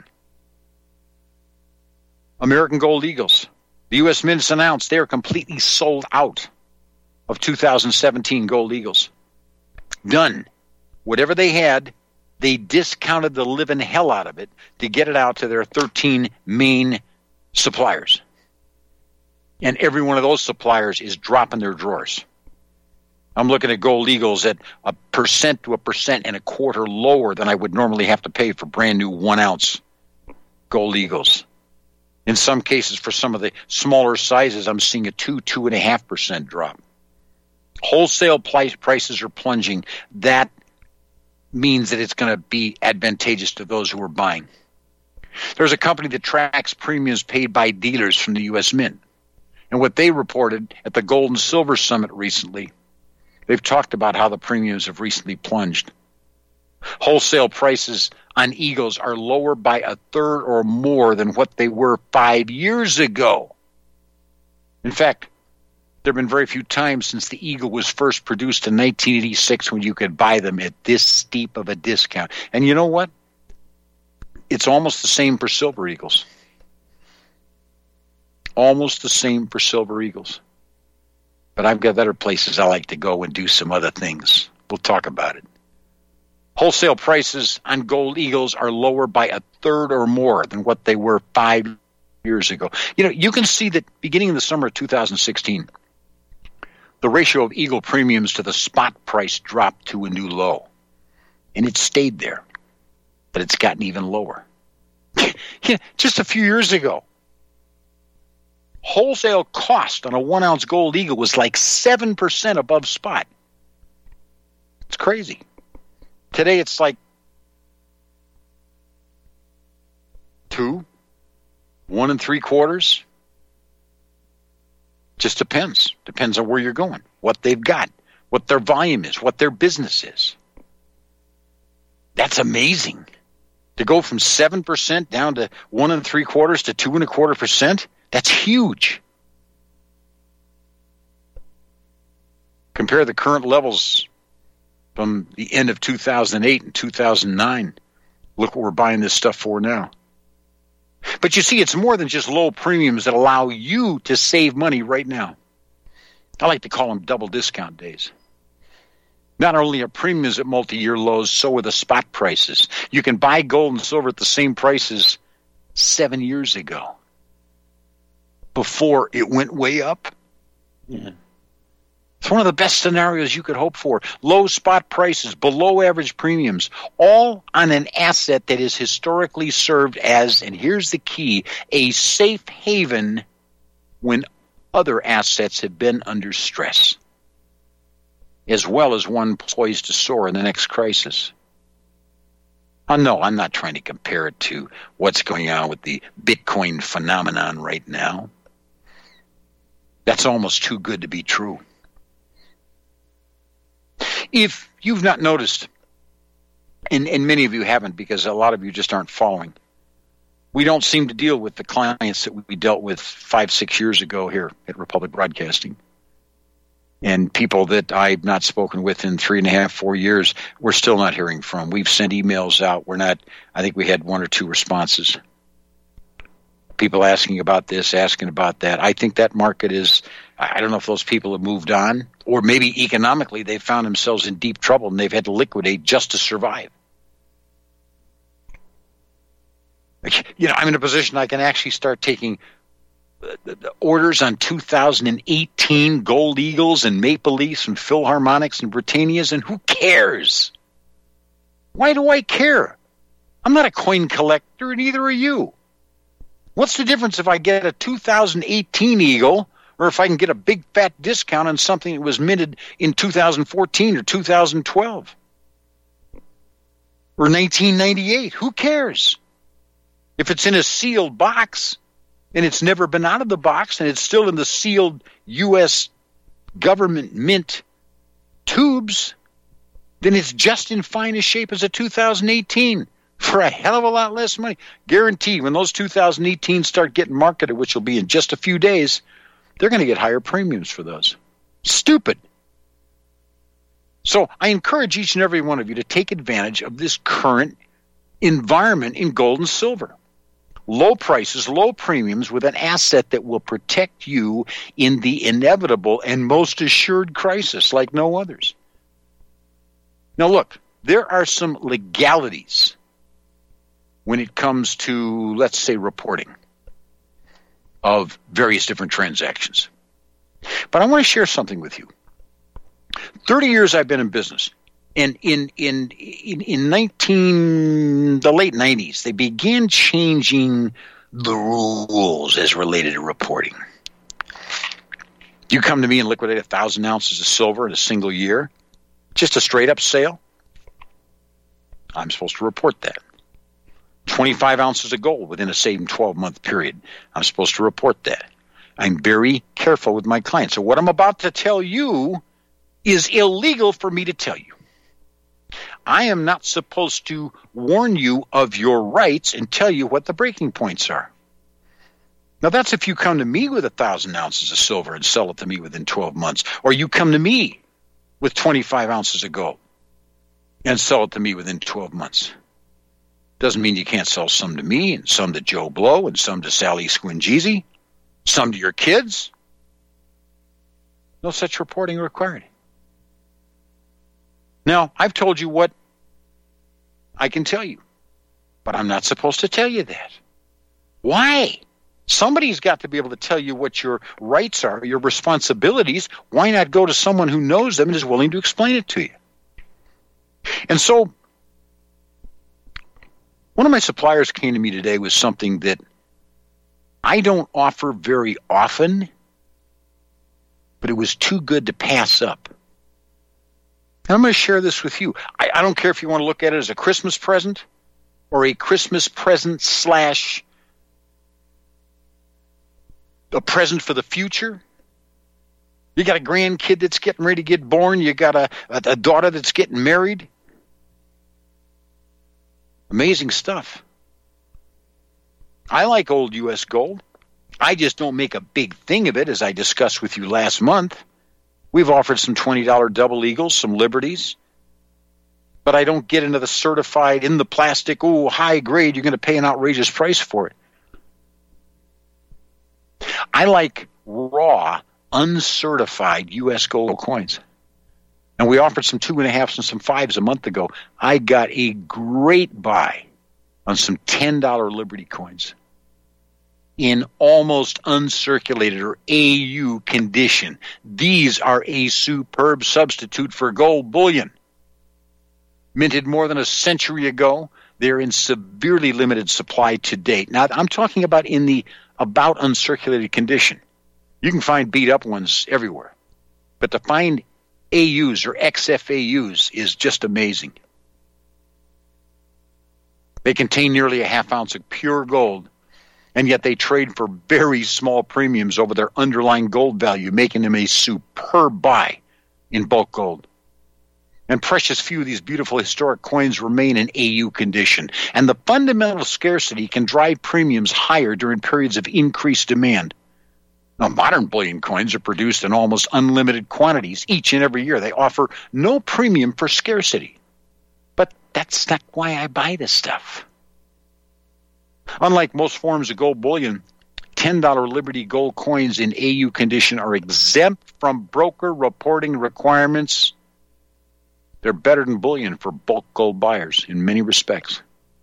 American Gold Eagles. The U.S. Mint has announced they are completely sold out of 2017 Gold Eagles. Done. Whatever they had, they discounted the living hell out of it to get it out to their 13 main suppliers. And every one of those suppliers is dropping their drawers. I'm looking at Gold Eagles at 1% to 1.25% lower than I would normally have to pay for brand new 1-ounce Gold Eagles. In some cases, for some of the smaller sizes, I'm seeing a 2.5% drop. Wholesale prices are plunging. That means that it's going to be advantageous to those who are buying. There's a company that tracks premiums paid by dealers from the U.S. Mint. And what they reported at the Gold and Silver Summit recently, they've talked about how the premiums have recently plunged. Wholesale prices on Eagles are lower by 1/3 or more than what they were 5 years ago. In fact, there have been very few times since the Eagle was first produced in 1986 when you could buy them at this steep of a discount. And you know what? It's almost the same for Silver Eagles. Almost the same for Silver Eagles. But I've got other places I like to go and do some other things. We'll talk about it. Wholesale prices on Gold Eagles are lower by 1/3 or more than what they were 5 years ago. You know, you can see that beginning in the summer of 2016, the ratio of Eagle premiums to the spot price dropped to a new low. And it stayed there. But it's gotten even lower. Just a few years ago, wholesale cost on a 1-ounce Gold Eagle was like 7% above spot. It's crazy. Today it's like 2, 1 3/4. Just depends. Depends on where you're going, what they've got, what their volume is, what their business is. That's amazing. To go from 7% down to 1 3/4 to 2.25%, that's huge. Compare the current levels from the end of 2008 and 2009. Look what we're buying this stuff for now. But you see, it's more than just low premiums that allow you to save money right now. I like to call them double discount days. Not only are premiums at multi-year lows, so are the spot prices. You can buy gold and silver at the same prices 7 years ago, before it went way up. Yeah. It's one of the best scenarios you could hope for. Low spot prices, below average premiums, all on an asset that is historically served as, and here's the key, a safe haven when other assets have been under stress, as well as one poised to soar in the next crisis. No, I'm not trying to compare it to what's going on with the Bitcoin phenomenon right now. That's almost too good to be true. If you've not noticed, and many of you haven't because a lot of you just aren't following, We don't seem to deal with the clients that we dealt with 5-6 years ago here at Republic Broadcasting. And people that I've not spoken with in 3.5-4 years, we're still not hearing from. We've sent emails out. I think we had 1 or 2 responses. People asking about this, asking about that. I think that market is, I don't know if those people have moved on, or maybe economically they found themselves in deep trouble and they've had to liquidate just to survive. I'm in a position I can actually start taking the orders on 2018 Gold Eagles and Maple Leafs and Philharmonics and Britannias, and who cares? Why do I care? I'm not a coin collector, and neither are you. What's the difference if I get a 2018 Eagle or if I can get a big fat discount on something that was minted in 2014 or 2012 or 1998? Who cares? If it's in a sealed box and it's never been out of the box and it's still in the sealed U.S. government mint tubes, then it's just in fine a shape as a 2018 for a hell of a lot less money. Guaranteed, when those 2018s start getting marketed, which will be in just a few days, they're going to get higher premiums for those. Stupid. So I encourage each and every one of you to take advantage of this current environment in gold and silver. Low prices, low premiums with an asset that will protect you in the inevitable and most assured crisis like no others. Now look, there are some legalities when it comes to, let's say, reporting of various different transactions. But I want to share something with you. 30 years I've been in business. And in the late 90s, they began changing the rules as related to reporting. You come to me and liquidate 1,000 ounces of silver in a single year, just a straight-up sale, I'm supposed to report that. 25 ounces of gold within a same 12-month period, I'm supposed to report that. I'm very careful with my clients. So what I'm about to tell you is illegal for me to tell you. I am not supposed to warn you of your rights and tell you what the breaking points are. Now, that's if you come to me with 1,000 ounces of silver and sell it to me within 12 months, or you come to me with 25 ounces of gold and sell it to me within 12 months. Doesn't mean you can't sell some to me and some to Joe Blow and some to Sally Squingeezy, some to your kids. No such reporting required. Now, I've told you what I can tell you, but I'm not supposed to tell you that. Why? Somebody's got to be able to tell you what your rights are, your responsibilities. Why not go to someone who knows them and is willing to explain it to you? And so, one of my suppliers came to me today with something that I don't offer very often, but it was too good to pass up. And I'm going to share this with you. I don't care if you want to look at it as a Christmas present or a Christmas present / a present for the future. You got a grandkid that's getting ready to get born. You got a daughter that's getting married. Amazing stuff. I like old U.S. gold. I just don't make a big thing of it, as I discussed with you last month. We've offered some $20 double eagles, some liberties, but I don't get into the certified, in the plastic, high grade, you're going to pay an outrageous price for it. I like raw, uncertified U.S. gold coins. And we offered some 2.5s and some 5s a month ago. I got a great buy on some $10 Liberty coins in almost uncirculated or AU condition. These are a superb substitute for gold bullion. Minted more than a century ago. They're in severely limited supply to date. Now, I'm talking about in the about uncirculated condition. You can find beat up ones everywhere. But to find AUs or XFAUs is just amazing. They contain nearly a half ounce of pure gold, and yet they trade for very small premiums over their underlying gold value, making them a superb buy in bulk gold. And precious few of these beautiful historic coins remain in AU condition. And the fundamental scarcity can drive premiums higher during periods of increased demand. Now, modern bullion coins are produced in almost unlimited quantities each and every year. They offer no premium for scarcity. But that's not why I buy this stuff. Unlike most forms of gold bullion, $10 Liberty Gold coins in AU condition are exempt from broker reporting requirements. They're better than bullion for bulk gold buyers in many respects.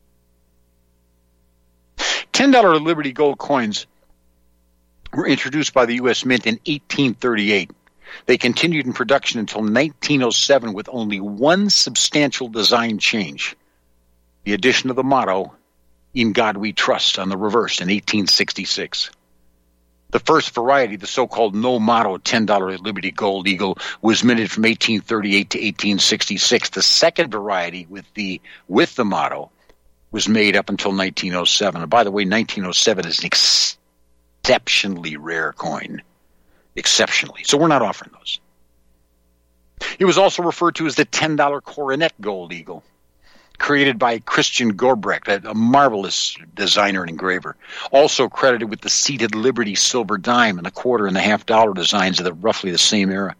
$10 Liberty Gold coins were introduced by the U.S. Mint in 1838. They continued in production until 1907 with only one substantial design change: the addition of the motto, "In God We Trust," on the reverse in 1866. The first variety, the so-called no-motto $10 Liberty Gold Eagle, was minted from 1838 to 1866. The second variety with the motto was made up until 1907. And by the way, 1907 is an exceptionally rare coin. Exceptionally. So we're not offering those. It was also referred to as the $10 Coronet Gold Eagle, created by Christian Gorbrecht, a marvelous designer and engraver. Also credited with the seated Liberty silver dime and the $quarter and the $half designs of roughly the same era.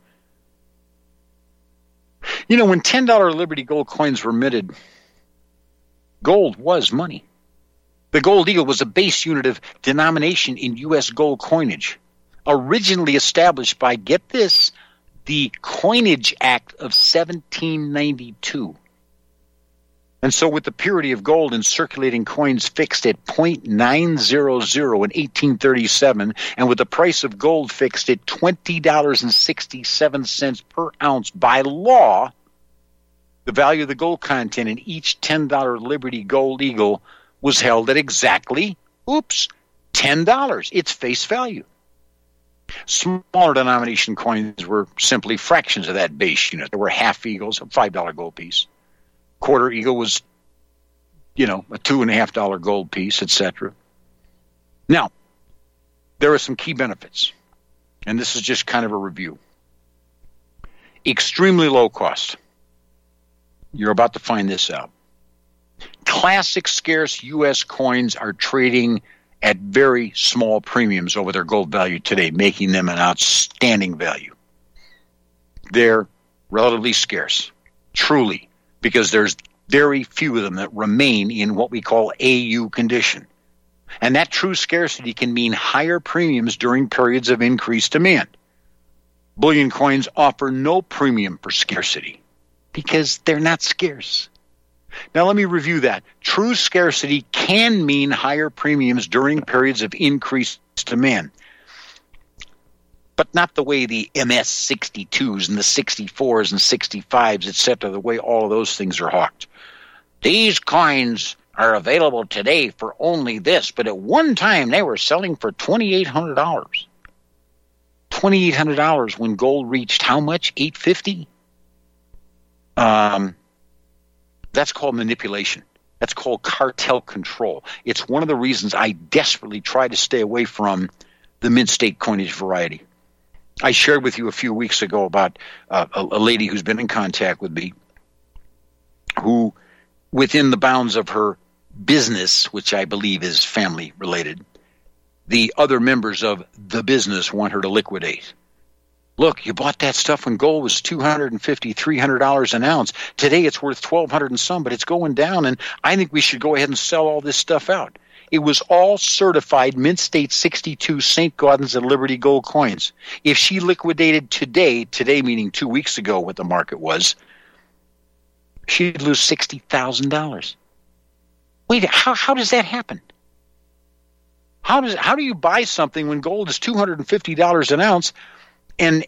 You know, when $10 Liberty Gold coins were minted, gold was money. The Gold Eagle was a base unit of denomination in U.S. gold coinage, originally established by, get this, the Coinage Act of 1792. And so with the purity of gold in circulating coins fixed at 0.900 in 1837, and with the price of gold fixed at $20.67 per ounce by law, the value of the gold content in each $10 Liberty Gold Eagle was held at exactly, $10, its face value. Smaller denomination coins were simply fractions of that base unit. There were half eagles, a $5 gold piece. Quarter eagle was, a $2.50 gold piece, etc. Now, there are some key benefits, and this is just kind of a review. Extremely low cost. You're about to find this out. Classic scarce U.S. coins are trading at very small premiums over their gold value today, making them an outstanding value. They're relatively scarce, truly, because there's very few of them that remain in what we call AU condition. And that true scarcity can mean higher premiums during periods of increased demand. Bullion coins offer no premium for scarcity because they're not scarce. Now let me review that. True scarcity can mean higher premiums during periods of increased demand, but not the way the MS-62s and the 64s and 65s, etc., the way all of those things are hawked. These coins are available today for only this, but at one time they were selling for $2,800. $2,800 when gold reached how much? $850? That's called manipulation. That's called cartel control. It's one of the reasons I desperately try to stay away from the mint state coinage variety. I shared with you a few weeks ago about a lady who's been in contact with me who, within the bounds of her business, which I believe is family related, the other members of the business want her to liquidate. Look, you bought that stuff when gold was $250, $300 an ounce. Today it's worth $1,200 and some, but it's going down, and I think we should go ahead and sell all this stuff out. It was all certified Mint State 62 St. Gaudens and Liberty Gold coins. If she liquidated today meaning 2 weeks ago what the market was, she'd lose $60,000. Wait, how does that happen? How do you buy something when gold is $250 an ounce and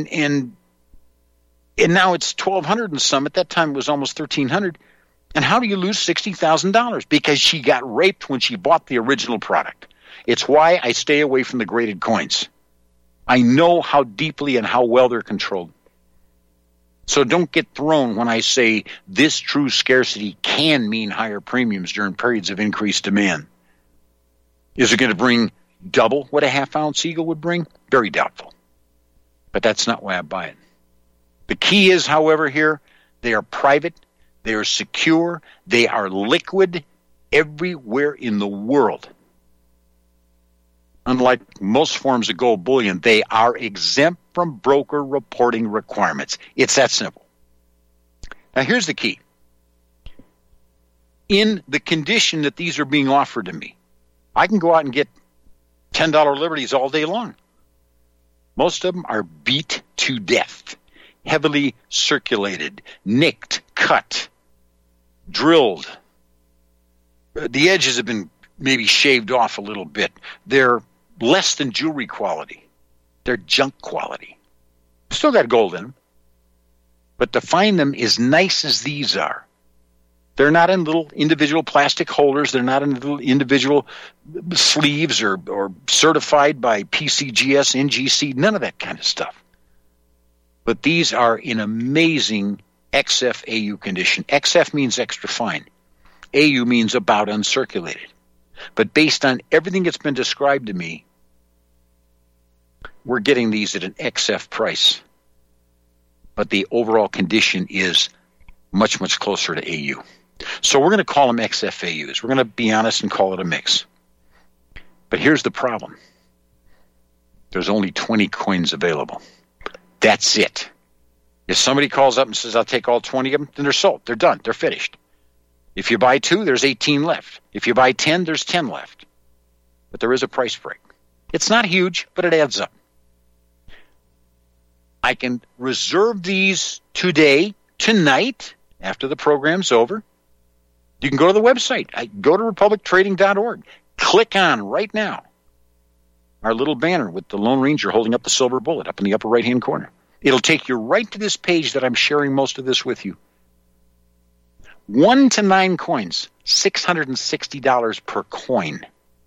now it's $1,200 and some? At that time it was almost $1,300. And how do you lose $60,000? Because she got raped when she bought the original product. It's why I stay away from the graded coins. I know how deeply and how well they're controlled. So don't get thrown when I say this true scarcity can mean higher premiums during periods of increased demand. Is it going to bring double what a half-ounce eagle would bring? Very doubtful. But that's not why I buy it. The key is, however, here, They are private. They are secure. They are liquid everywhere in the world. Unlike most forms of gold bullion, they are exempt from broker reporting requirements. It's that simple. Now, here's the key. In the condition that these are being offered to me, I can go out and get $10 Liberties all day long. Most of them are beat to death, heavily circulated, nicked, cut, drilled. The edges have been maybe shaved off a little bit. They're less than jewelry quality. They're junk quality. Still got gold in them. But to find them as nice as these are, they're not in little individual plastic holders. They're not in little individual sleeves or certified by PCGS, NGC, none of that kind of stuff. But these are in amazing XF AU condition. XF means extra fine. AU means about uncirculated. But based on everything that's been described to me, we're getting these at an XF price. But the overall condition is much, much closer to AU. So we're going to call them XFAUs. We're going to be honest and call it a mix. But here's the problem. There's only 20 coins available. That's it. If somebody calls up and says, I'll take all 20 of them, then they're sold. They're done. They're finished. If you buy 2, there's 18 left. If you buy 10, there's 10 left. But there is a price break. It's not huge, but it adds up. I can reserve these today, tonight, after the program's over. You can go to the website. Go to republictrading.org. Click on right now our little banner with the Lone Ranger holding up the silver bullet up in the upper right-hand corner. It'll take you right to this page that I'm sharing most of this with you. 1 to 9 coins, $660 per coin.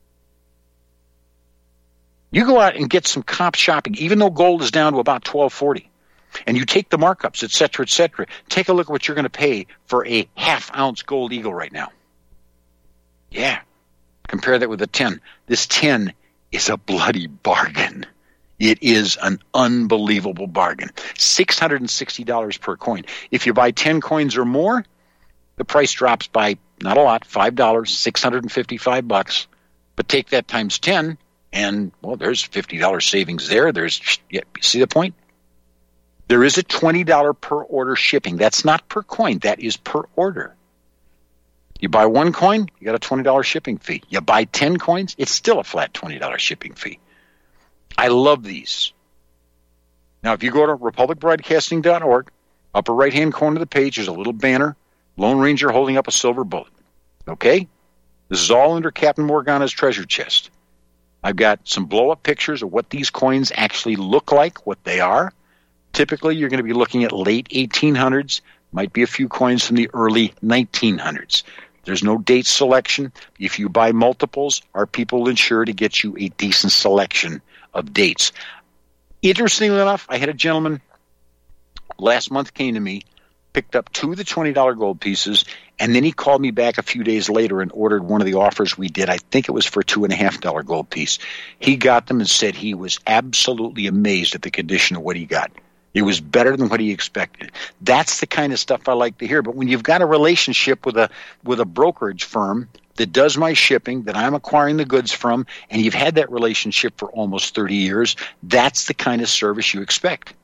You go out and get some comp shopping, even though gold is down to about $12.40. And you take the markups, et cetera, take a look at what you're going to pay for a half-ounce gold eagle right now. Yeah. Compare that with a 10. This 10 is a bloody bargain. It is an unbelievable bargain. $660 per coin. If you buy 10 coins or more, the price drops by, not a lot, $5, $655. But take that times 10, and, well, there's $50 savings there. See the point? There is a $20 per order shipping. That's not per coin. That is per order. You buy 1 coin, you got a $20 shipping fee. You buy 10 coins, it's still a flat $20 shipping fee. I love these. Now, if you go to republicbroadcasting.org, upper right-hand corner of the page, there's a little banner, Lone Ranger holding up a silver bullet. Okay? This is all under Captain Morgana's treasure chest. I've got some blow-up pictures of what these coins actually look like, what they are. Typically, you're going to be looking at late 1800s, might be a few coins from the early 1900s. There's no date selection. If you buy multiples, our people will ensure to get you a decent selection of dates. Interestingly enough, I had a gentleman last month came to me, picked up 2 of the $20 gold pieces, and then he called me back a few days later and ordered one of the offers we did. I think it was for a $2.50 gold piece. He got them and said he was absolutely amazed at the condition of what he got. It was better than what he expected. That's the kind of stuff I like to hear. But when you've got a relationship with a brokerage firm that does my shipping, that I'm acquiring the goods from, and you've had that relationship for almost 30 years, that's the kind of service you expect.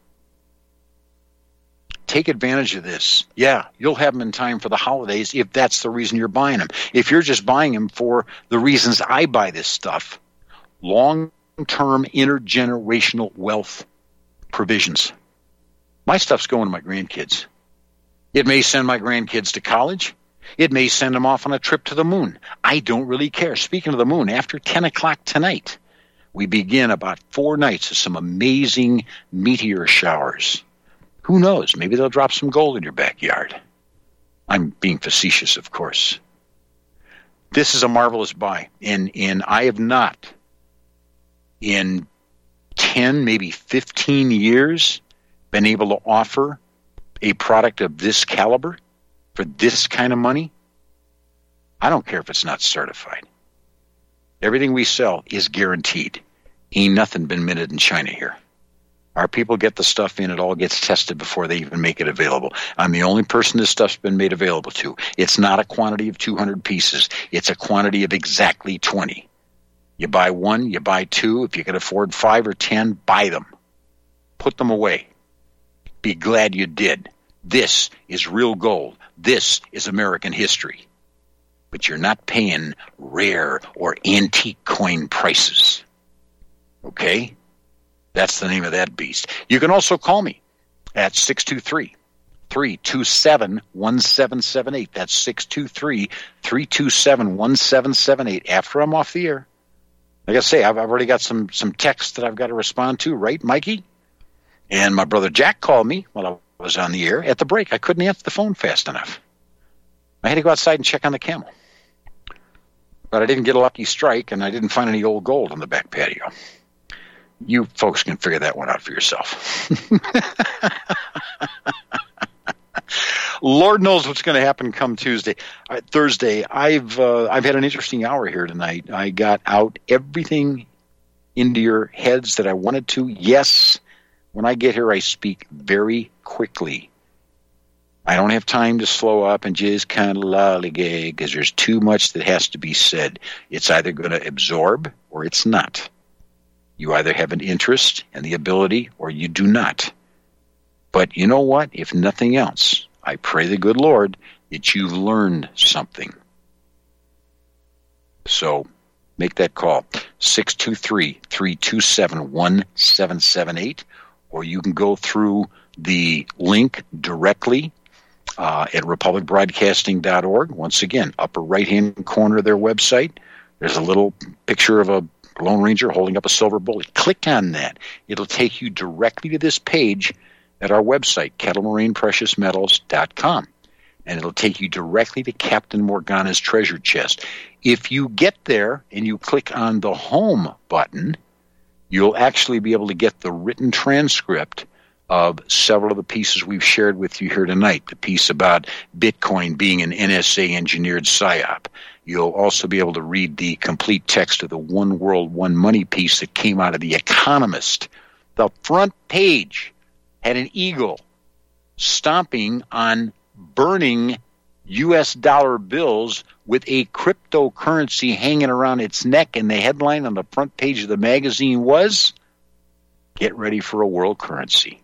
Take advantage of this. Yeah, you'll have them in time for the holidays if that's the reason you're buying them. If you're just buying them for the reasons I buy this stuff, long-term intergenerational wealth provisions. My stuff's going to my grandkids. It may send my grandkids to college. It may send them off on a trip to the moon. I don't really care. Speaking of the moon, after 10 o'clock tonight, we begin about 4 nights of some amazing meteor showers. Who knows? Maybe they'll drop some gold in your backyard. I'm being facetious, of course. This is a marvelous buy. And I have not, in 10, maybe 15 years, been able to offer a product of this caliber for this kind of money. I don't care if it's not certified. Everything we sell is guaranteed. Ain't nothing been minted in China here. Our people get the stuff in. It all gets tested before they even make it available. I'm the only person this stuff's been made available to. It's not a quantity of 200 pieces. It's a quantity of exactly 20. You buy one, you buy two. If you can afford 5 or 10, buy them. Put them away. Be glad you did. This is real gold. This is American history. But you're not paying rare or antique coin prices. Okay? That's the name of that beast. You can also call me at 623-327-1778. That's 623-327-1778. After I'm off the air. Like I say, I've already got some texts that I've got to respond to, right, Mikey? And my brother Jack called me while I was on the air. At the break, I couldn't answer the phone fast enough. I had to go outside and check on the camel. But I didn't get a lucky strike, and I didn't find any old gold on the back patio. You folks can figure that one out for yourself. Lord knows what's going to happen come Thursday. I've had an interesting hour here tonight. I got out everything into your heads that I wanted to. Yes, when I get here, I speak very quickly. I don't have time to slow up and just kind of lollygag because there's too much that has to be said. It's either going to absorb or it's not. You either have an interest and the ability or you do not. But you know what? If nothing else, I pray the good Lord that you've learned something. So make that call, 623-327-1778, or you can go through the link directly at republicbroadcasting.org. Once again, upper right-hand corner of their website, there's a little picture of a Lone Ranger holding up a silver bullet. Click on that. It'll take you directly to this page at our website, kettlemarine.preciousmetals.com. And it'll take you directly to Captain Morgana's treasure chest. If you get there and you click on the home button, you'll actually be able to get the written transcript of several of the pieces we've shared with you here tonight. The piece about Bitcoin being an NSA-engineered PSYOP. You'll also be able to read the complete text of the One World, One Money piece that came out of The Economist. The front page had an eagle stomping on burning U.S. dollar bills with a cryptocurrency hanging around its neck, and the headline on the front page of the magazine was, "Get ready for a world currency."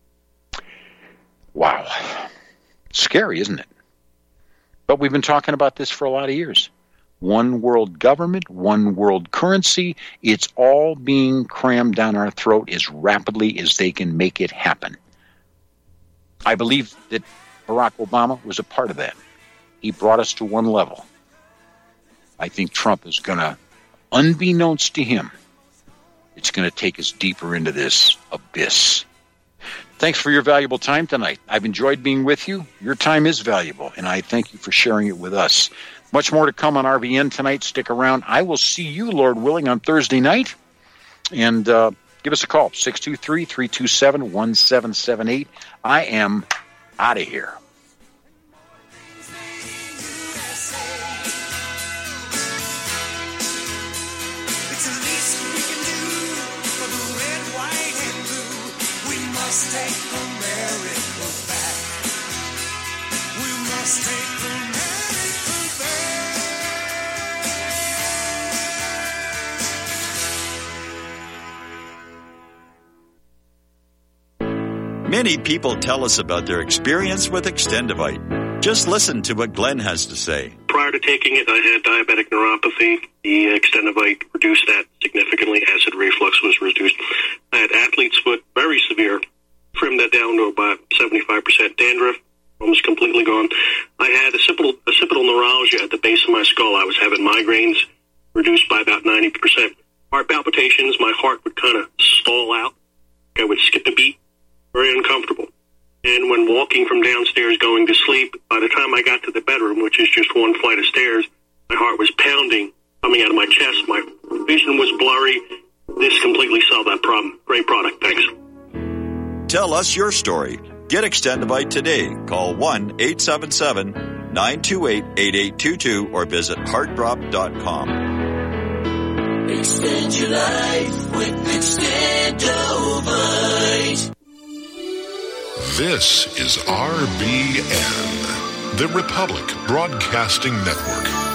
Wow. Scary, isn't it? But we've been talking about this for a lot of years. One world government, one world currency. It's all being crammed down our throat as rapidly as they can make it happen. I believe that Barack Obama was a part of that. He brought us to one level. I think Trump is going to, unbeknownst to him, it's going to take us deeper into this abyss. Thanks for your valuable time tonight. I've enjoyed being with you. Your time is valuable, and I thank you for sharing it with us. Much more to come on RBN tonight. Stick around. I will see you, Lord willing, on Thursday night. And give us a call, 623-327-1778. I am out of here. It's the least we can do for the red, white, and blue. We must take America back. We must take America back. Many people tell us about their experience with Extendivite. Just listen to what Glenn has to say. Prior to taking it, I had diabetic neuropathy. The Extendivite reduced that significantly. Acid reflux was reduced. I had athlete's foot, very severe. Trimmed that down to about 75%. Dandruff, almost completely gone. I had occipital neuralgia at the base of my skull. I was having migraines, reduced by about 90%. Heart palpitations, my heart would kind of stall out. I would skip a beat. Very uncomfortable. And when walking from downstairs going to sleep, by the time I got to the bedroom, which is just one flight of stairs, my heart was pounding, coming out of my chest. My vision was blurry. This completely solved that problem. Great product. Thanks. Tell us your story. Get Extendivite today. Call 1-877-928-8822 or visit heartdrop.com. Extend your life with Extendovite. This is RBN, the Republic Broadcasting Network.